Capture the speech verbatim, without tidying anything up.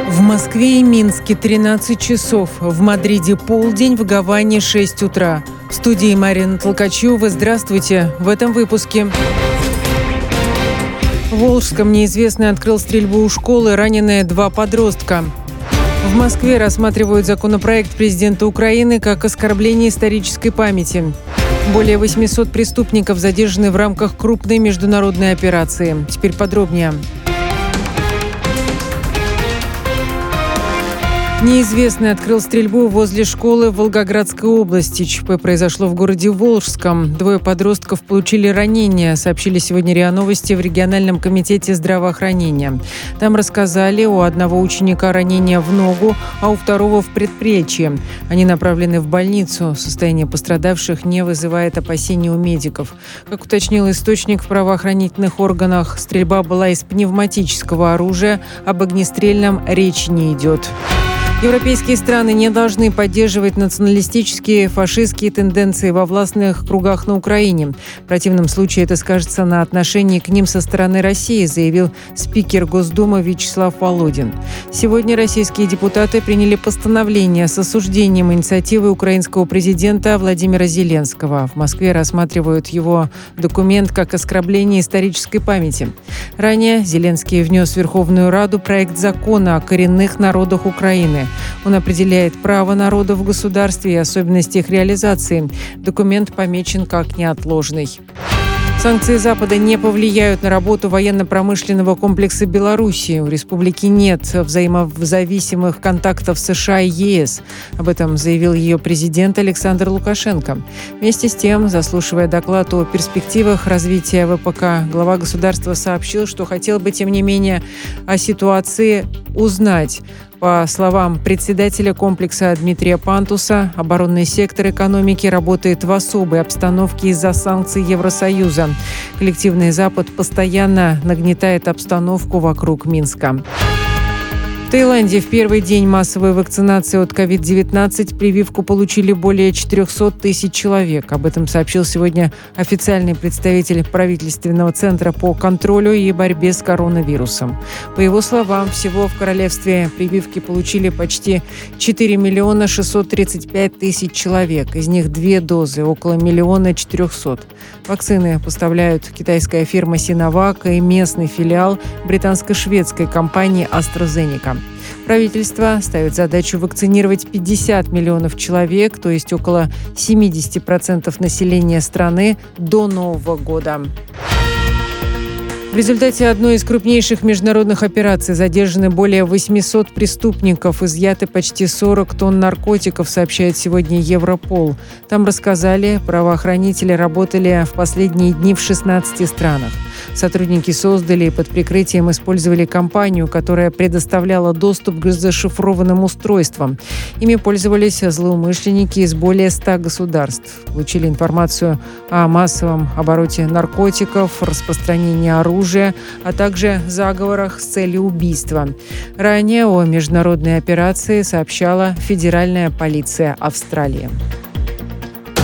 В Москве и Минске тринадцать часов, в Мадриде полдень, в Гаване шесть утра. В студии Марина Толкачева. Здравствуйте. В этом выпуске. В Волжском неизвестный открыл стрельбу у школы, раненые два подростка. В Москве рассматривают законопроект президента Украины как оскорбление исторической памяти. Более восьмисот преступников задержаны в рамках крупной международной операции. Теперь подробнее. Неизвестный открыл стрельбу возле школы в Волгоградской области. ЧП произошло в городе Волжском. Двое подростков получили ранения, сообщили сегодня РИА Новости в региональном комитете здравоохранения. Там рассказали, у одного ученика ранение в ногу, а у второго в предплечье. Они направлены в больницу. Состояние пострадавших не вызывает опасений у медиков. Как уточнил источник в правоохранительных органах, стрельба была из пневматического оружия, об огнестрельном речи не идет. Европейские страны не должны поддерживать националистические, фашистские тенденции во властных кругах на Украине. В противном случае это скажется на отношении к ним со стороны России, заявил спикер Госдумы Вячеслав Володин. Сегодня российские депутаты приняли постановление с осуждением инициативы украинского президента Владимира Зеленского. В Москве рассматривают его документ как оскорбление исторической памяти. Ранее Зеленский внес в Верховную Раду проект закона о коренных народах Украины. Он определяет право народа в государстве и особенности их реализации. Документ помечен как неотложный. Санкции Запада не повлияют на работу военно-промышленного комплекса Беларуси. У республики нет взаимозависимых контактов с США и ЕС. Об этом заявил ее президент Александр Лукашенко. Вместе с тем, заслушивая доклад о перспективах развития ВПК, глава государства сообщил, что хотел бы, тем не менее, о ситуации узнать. По словам председателя комплекса Дмитрия Пантуса, оборонный сектор экономики работает в особой обстановке из-за санкций Евросоюза. Коллективный Запад постоянно нагнетает обстановку вокруг Минска. В Таиланде в первый день массовой вакцинации от ковид девятнадцать прививку получили более четыреста тысяч человек. Об этом сообщил сегодня официальный представитель правительственного центра по контролю и борьбе с коронавирусом. По его словам, всего в королевстве прививки получили почти четыре миллиона шестьсот тридцать пять тысяч человек. Из них две дозы, около миллиона четырехсот. Вакцины поставляют китайская фирма Sinovac и местный филиал британско-шведской компании AstraZeneca. Правительство ставит задачу вакцинировать пятьдесят миллионов человек, то есть около семьдесят процентов населения страны, до Нового года. В результате одной из крупнейших международных операций задержаны более восьмисот преступников, изъяты почти сорок тонн наркотиков, сообщает сегодня Европол. Там рассказали, правоохранители работали в последние дни в шестнадцати странах. Сотрудники создали и под прикрытием использовали компанию, которая предоставляла доступ к зашифрованным устройствам. Ими пользовались злоумышленники из более ста государств. Получили информацию о массовом обороте наркотиков, распространении оружия, а также заговорах с целью убийства. Ранее о международной операции сообщала Федеральная полиция Австралии.